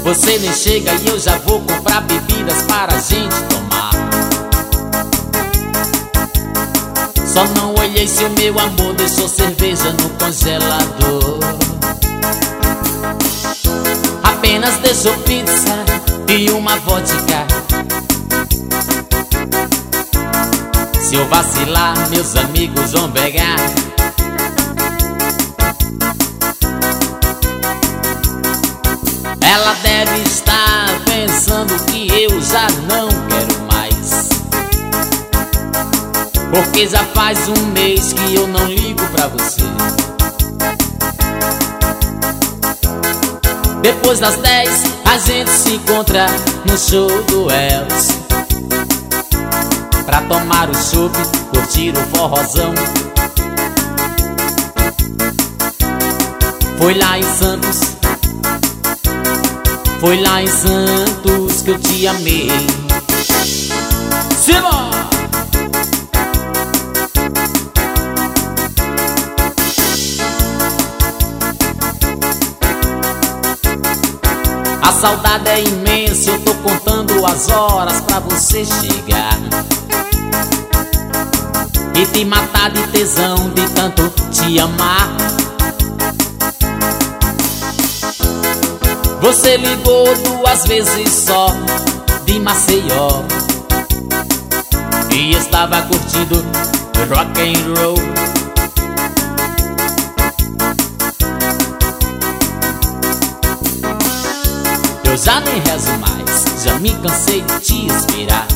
Você nem chega e eu já vou comprar bebidas para a gente tomar. Só não olhei se o meu amor deixou cerveja no congelador. Apenas deixou pizza e uma vodka. Se eu vacilar, meus amigos vão pegar. Ela deve estar pensando que eu já não quero mais, porque já faz um mês que eu não ligo pra você. Depois das 10 a gente se encontra no show do Elvis, pra tomar o chopp, curtir o forrozão. Foi lá em Santos, foi lá em Santos que eu te amei. Simão! A saudade é imensa, eu tô contando as horas pra você chegar e te matar de tesão, de tanto te amar. Você ligou 2 vezes só de Maceió e estava curtindo rock and roll. Eu já nem rezo mais, já me cansei de te esperar.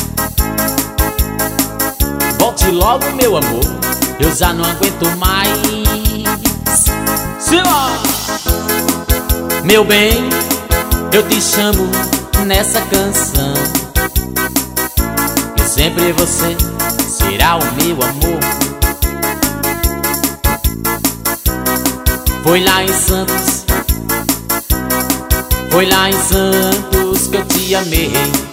Volte logo, meu amor, eu já não aguento mais. Simão! Meu bem, eu te chamo nessa canção, e sempre você será o meu amor. Foi lá em Santos, foi lá em Santos que eu te amei.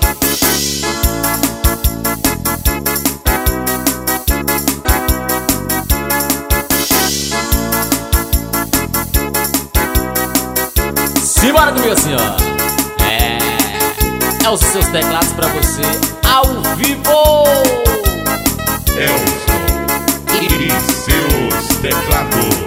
Simbora comigo assim, ó. É os seus teclados pra você ao vivo. Elson e seus teclados.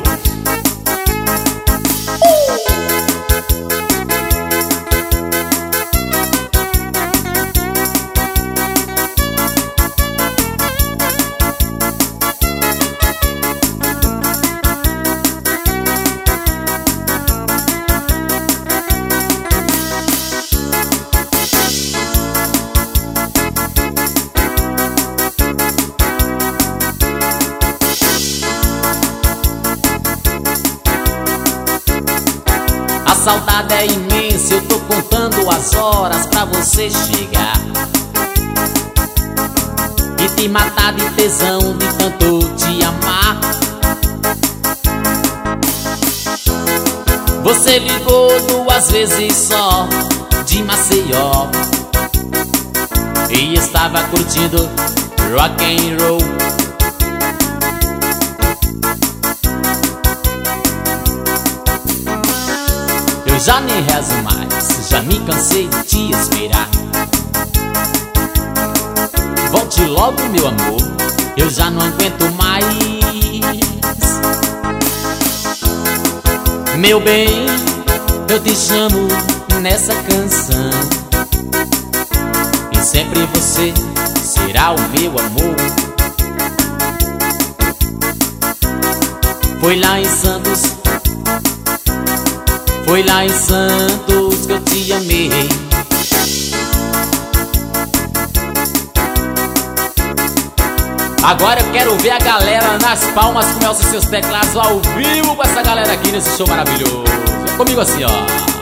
A saudade é imensa, eu tô contando as horas pra você chegar e te matar de tesão, de tanto te amar. Você ligou 2 vezes só de Maceió e estava curtindo rock and roll. Eu já nem rezo mais, já me cansei de te esperar. Volte logo, meu amor, eu já não aguento mais. Meu bem, eu te chamo nessa canção, e sempre você será o meu amor. Foi lá em Santos, foi lá em Santos que eu te amei. Agora eu quero ver a galera nas palmas com os seus teclados ao vivo com essa galera aqui nesse show maravilhoso. Comigo assim, ó.